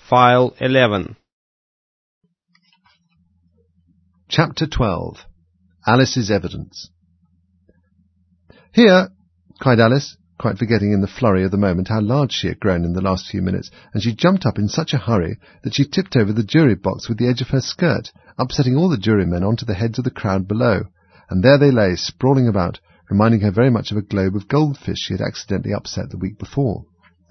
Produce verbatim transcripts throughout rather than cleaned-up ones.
File eleven. Chapter twelve. Alice's Evidence. "Here!" cried Alice, quite forgetting in the flurry of the moment how large she had grown in the last few minutes, and she jumped up in such a hurry that she tipped over the jury box with the edge of her skirt, upsetting all the jurymen onto the heads of the crowd below, and there they lay, sprawling about, reminding her very much of a globe of goldfish she had accidentally upset the week before.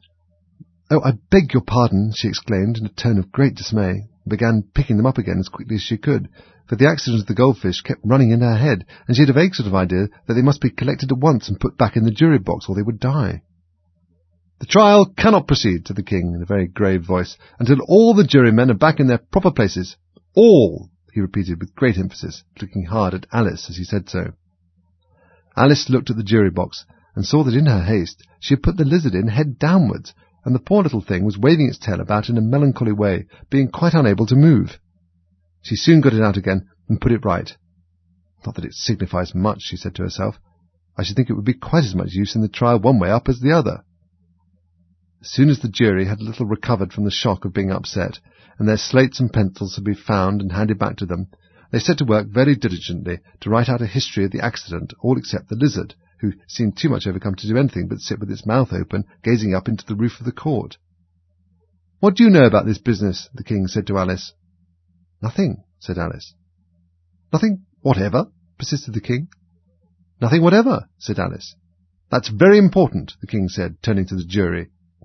"Oh, I beg your pardon," she exclaimed in a tone of great dismay, and began picking them up again as quickly as she could, for the accident of the goldfish kept running in her head, and she had a vague sort of idea that they must be collected at once and put back in the jury box, or they would die. "The trial cannot proceed," said the King in a very grave voice, "until all the jurymen are back in their proper places. All," he repeated with great emphasis, looking hard at Alice as he said so. Alice looked at the jury box, and saw that in her haste she had put the lizard in head downwards, and the poor little thing was waving its tail about in a melancholy way, being quite unable to move. She soon got it out again and put it right. "Not that it signifies much," she said to herself. "I should think it would be quite as much use in the trial one way up as the other." As soon as the jury had a little recovered from the shock of being upset, and their slates and pencils had been found and handed back to them, they set to work very diligently to write out a history of the accident, all except the lizard, who seemed too much overcome to do anything but sit with its mouth open, gazing up into the roof of the court. "What do you know about this business?" the King said to Alice. "Nothing," said Alice. "Nothing whatever?" persisted the King. "Nothing whatever," said Alice. "That's very important," the King said, turning to the jury.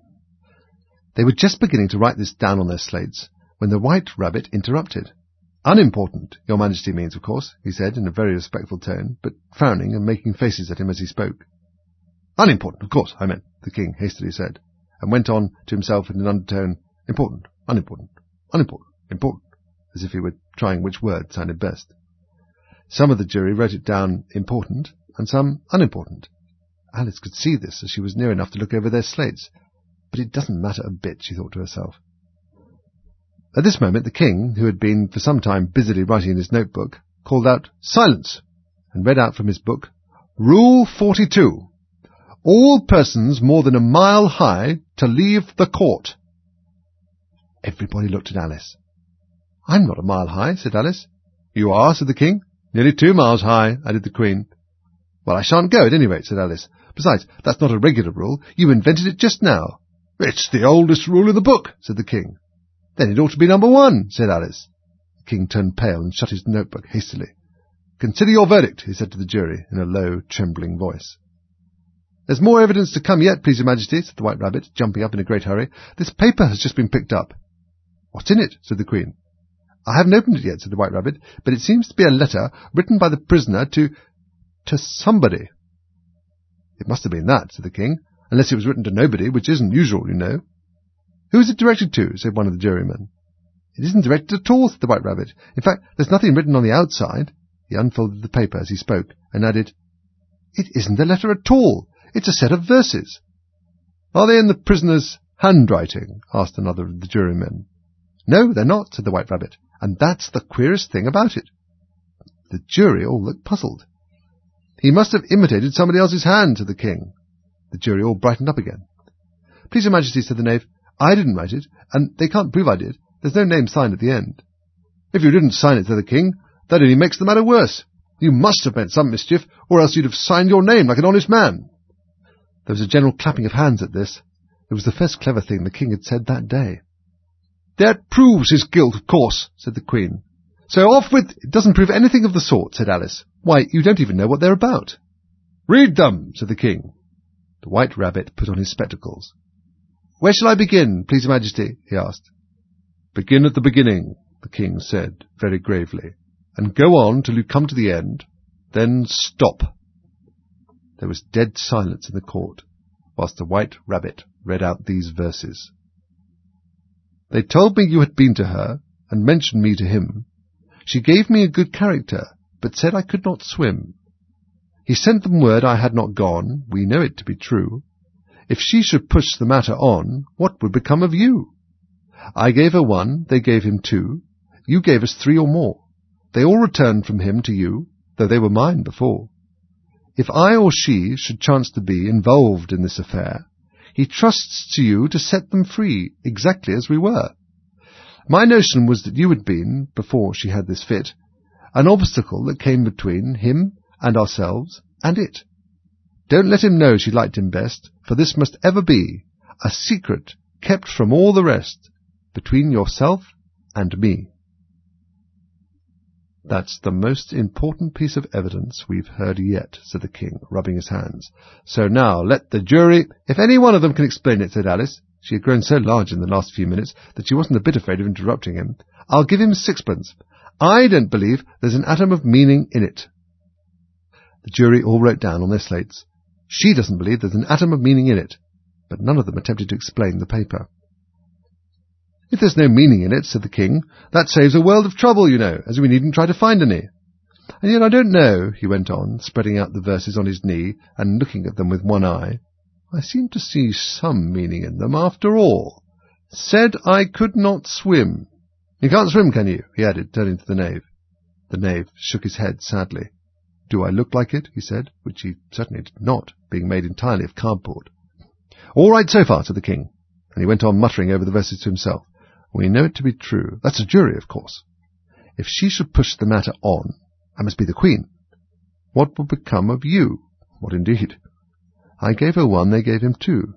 They were just beginning to write this down on their slates when the White Rabbit interrupted. "Unimportant, Your Majesty means, of course," he said in a very respectful tone, but frowning and making faces at him as he spoke. "Unimportant, of course, I meant," the King hastily said, and went on to himself in an undertone, "Important, unimportant, unimportant, important," as if he were trying which word sounded best. Some of the jury wrote it down important, and some unimportant. Alice could see this as she was near enough to look over their slates, but it doesn't matter a bit, she thought to herself. At this moment the King, who had been for some time busily writing in his notebook, called out, "Silence!" and read out from his book, "Rule forty-two. All persons more than a mile high to leave the court." Everybody looked at Alice. "I'm not a mile high," said Alice. "You are," said the King. "Nearly two miles high," added the Queen. "Well, I shan't go at any rate," said Alice. "Besides, that's not a regular rule. You invented it just now." "It's the oldest rule in the book," said the King. "Then it ought to be number one," said Alice. The King turned pale and shut his notebook hastily. "Consider your verdict," he said to the jury in a low, trembling voice. "There's more evidence to come yet, please your Majesty," said the White Rabbit, jumping up in a great hurry. "This paper has just been picked up." "What's in it?" said the Queen. "I haven't opened it yet," said the White Rabbit, "but it seems to be a letter written by the prisoner to... to somebody." "It must have been that," said the King, "unless it was written to nobody, which isn't usual, you know." "Who is it directed to?" said one of the jurymen. "It isn't directed at all," said the White Rabbit. "In fact, there's nothing written on the outside." He unfolded the paper as he spoke, and added, "It isn't a letter at all. It's a set of verses." "Are they in the prisoner's handwriting?" asked another of the jurymen. "No, they're not," said the White Rabbit, "and that's the queerest thing about it." The jury all looked puzzled. "He must have imitated somebody else's hand," said the King. The jury all brightened up again. "Please your Majesty," said the Knave, "I didn't write it, and they can't prove I did. There's no name signed at the end." "If you didn't sign it," said the King, "that only makes the matter worse. You must have meant some mischief, or else you'd have signed your name like an honest man." There was a general clapping of hands at this. It was the first clever thing the King had said that day. "That proves his guilt, of course," said the Queen. "So off with—" "It doesn't prove anything of the sort," said Alice. "Why, you don't even know what they're about." "Read them," said the King. The White Rabbit put on his spectacles. "Where shall I begin, please your Majesty?" he asked. "Begin at the beginning," the King said very gravely, "and go on till you come to the end. Then stop." There was dead silence in the court, whilst the White Rabbit read out these verses. "They told me you had been to her, and mentioned me to him. She gave me a good character, but said I could not swim. He sent them word I had not gone, we know it to be true. If she should push the matter on, what would become of you? I gave her one, they gave him two. You gave us three or more. They all returned from him to you, though they were mine before. If I or she should chance to be involved in this affair, he trusts to you to set them free, exactly as we were. My notion was that you had been, before she had this fit, an obstacle that came between him and ourselves and it. Don't let him know she liked him best, for this must ever be a secret kept from all the rest, between yourself and me." "That's the most important piece of evidence we've heard yet," said the King, rubbing his hands. "So now let the jury—" "If any one of them can explain it," said Alice. She had grown so large in the last few minutes that she wasn't a bit afraid of interrupting him. "I'll give him sixpence. I don't believe there's an atom of meaning in it." The jury all wrote down on their slates, "She doesn't believe there's an atom of meaning in it," but none of them attempted to explain the paper. "If there's no meaning in it," said the King, "that saves a world of trouble, you know, as we needn't try to find any. And yet I don't know," he went on, spreading out the verses on his knee and looking at them with one eye, "I seem to see some meaning in them after all. Said I could not swim. You can't swim, can you?" he added, turning to the knave. The knave shook his head sadly. "Do I look like it?" he said, which he certainly did not, being made entirely of cardboard. "All right so far," said the King, and he went on muttering over the verses to himself. "We know it to be true. That's a jury, of course. If she should push the matter on, I must be the Queen. What would become of you? What indeed? I gave her one, they gave him two.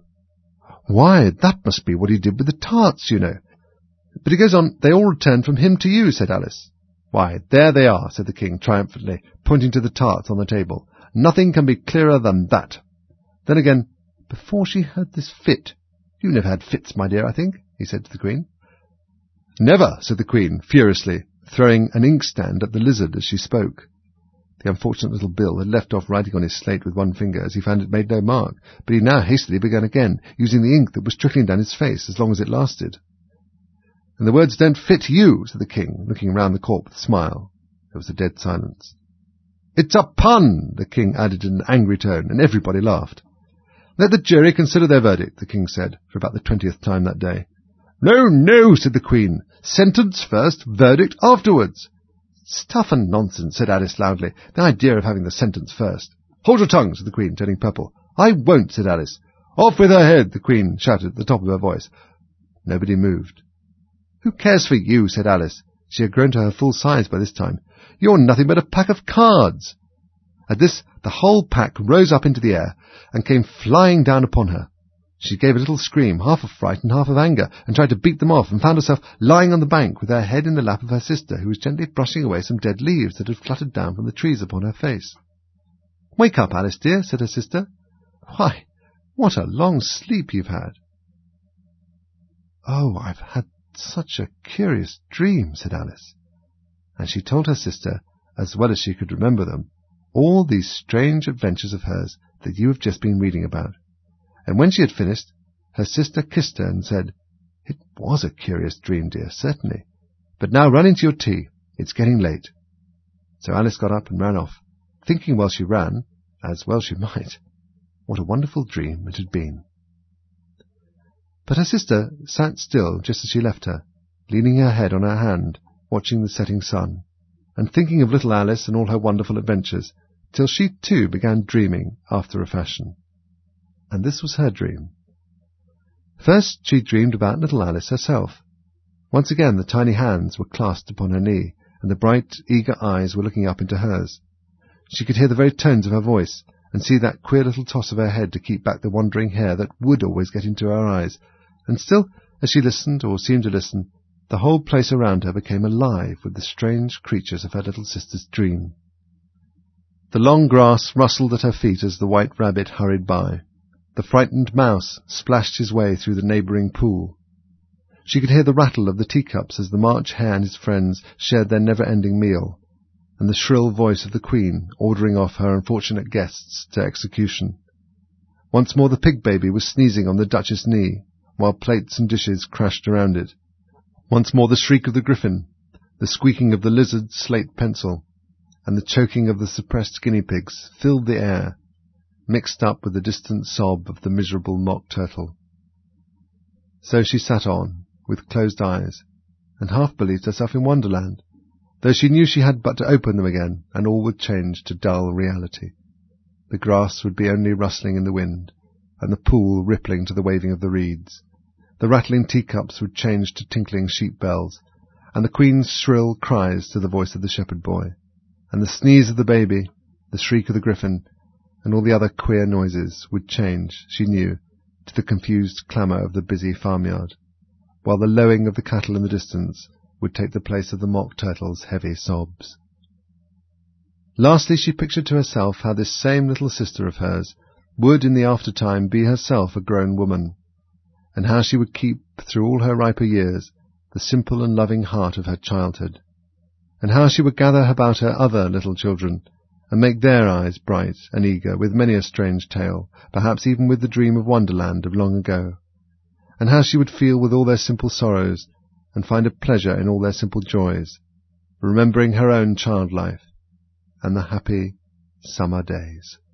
Why, that must be what he did with the tarts, you know. But he goes on, they all returned from him to you," said Alice. "Why, there they are," said the King triumphantly, pointing to the tarts on the table. "Nothing can be clearer than that. Then again, before she had this fit— You never had fits, my dear, I think?" he said to the Queen. "Never," said the Queen, furiously, throwing an inkstand at the lizard as she spoke. The unfortunate little Bill had left off writing on his slate with one finger, as he found it made no mark, but he now hastily began again, using the ink that was trickling down his face as long as it lasted. "And the words don't fit you," said the King, looking round the court with a smile. There was a dead silence. "It's a pun," the King added in an angry tone, and everybody laughed. "Let the jury consider their verdict," the King said, for about the twentieth time that day. "No, no," said the Queen. "Sentence first, verdict afterwards." "Stuff and nonsense," said Alice loudly. "The idea of having the sentence first." "Hold your tongue," said the Queen, turning purple. "I won't," said Alice. "Off with her head," the Queen shouted at the top of her voice. Nobody moved. "Who cares for you?" said Alice. She had grown to her full size by this time. "You're nothing but a pack of cards." At this, the whole pack rose up into the air and came flying down upon her. She gave a little scream, half of fright and half of anger, and tried to beat them off, and found herself lying on the bank with her head in the lap of her sister, who was gently brushing away some dead leaves that had fluttered down from the trees upon her face. "Wake up, Alice, dear," said her sister. "Why, what a long sleep you've had." "Oh, I've had such a curious dream," said Alice. And she told her sister, as well as she could remember them, all these strange adventures of hers that you have just been reading about. And when she had finished, her sister kissed her and said, "It was a curious dream, dear, certainly. But now run into your tea. It's getting late." So Alice got up and ran off, thinking while she ran, as well she might, what a wonderful dream it had been. But her sister sat still just as she left her, leaning her head on her hand, watching the setting sun, and thinking of little Alice and all her wonderful adventures, till she too began dreaming after a fashion. And this was her dream. First she dreamed about little Alice herself. Once again the tiny hands were clasped upon her knee, and the bright, eager eyes were looking up into hers. She could hear the very tones of her voice, and see that queer little toss of her head to keep back the wandering hair that would always get into her eyes. And still, as she listened, or seemed to listen, the whole place around her became alive with the strange creatures of her little sister's dream. The long grass rustled at her feet as the white rabbit hurried by. The frightened mouse splashed his way through the neighbouring pool. She could hear the rattle of the teacups as the March Hare and his friends shared their never-ending meal, and the shrill voice of the Queen ordering off her unfortunate guests to execution. Once more the pig-baby was sneezing on the Duchess' knee, while plates and dishes crashed around it. Once more the shriek of the griffin, the squeaking of the lizard's slate pencil, and the choking of the suppressed guinea pigs filled the air, mixed up with the distant sob of the miserable mock turtle. So she sat on, with closed eyes, and half believed herself in Wonderland, though she knew she had but to open them again, and all would change to dull reality. The grass would be only rustling in the wind, and the pool rippling to the waving of the reeds. the rattling teacups would change to tinkling sheep bells, and the Queen's shrill cries to the voice of the shepherd boy, and the sneeze of the baby, the shriek of the griffin, and all the other queer noises would change, she knew, to the confused clamour of the busy farmyard, while the lowing of the cattle in the distance would take the place of the mock turtle's heavy sobs. Lastly, she pictured to herself how this same little sister of hers would in the after-time be herself a grown woman, and how she would keep, through all her riper years, the simple and loving heart of her childhood, and how she would gather about her other little children, and make their eyes bright and eager with many a strange tale, perhaps even with the dream of Wonderland of long ago, and how she would feel with all their simple sorrows, and find a pleasure in all their simple joys, remembering her own child life, and the happy summer days.